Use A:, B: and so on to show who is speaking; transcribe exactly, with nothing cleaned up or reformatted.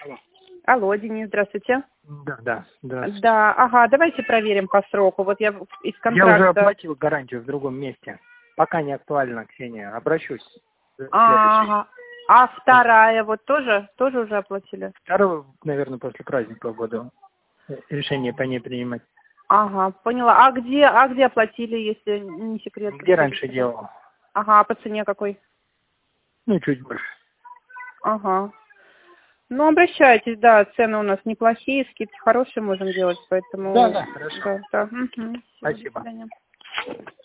A: Алло.
B: Алло, Денис, здравствуйте.
A: Да, да, здравствуйте.
B: Да, ага, давайте проверим по сроку. Вот я из контракта...
A: Я уже оплатил гарантию в другом месте. Пока не актуально, Ксения. Обращусь.
B: Ага. А вторая вот тоже, тоже уже оплатили?
A: Второго, наверное, после праздника буду решение по ней принимать.
B: Ага, поняла. А где, а где оплатили, если не секрет?
A: Где раньше делал?
B: Ага, а по цене какой?
A: Ну, чуть больше.
B: Ага. Ну, обращайтесь, да, цены у нас неплохие, скидки хорошие можем делать, поэтому...
A: Да, да, хорошо.
B: Да, да. Угу.
A: Спасибо.
B: До свидания.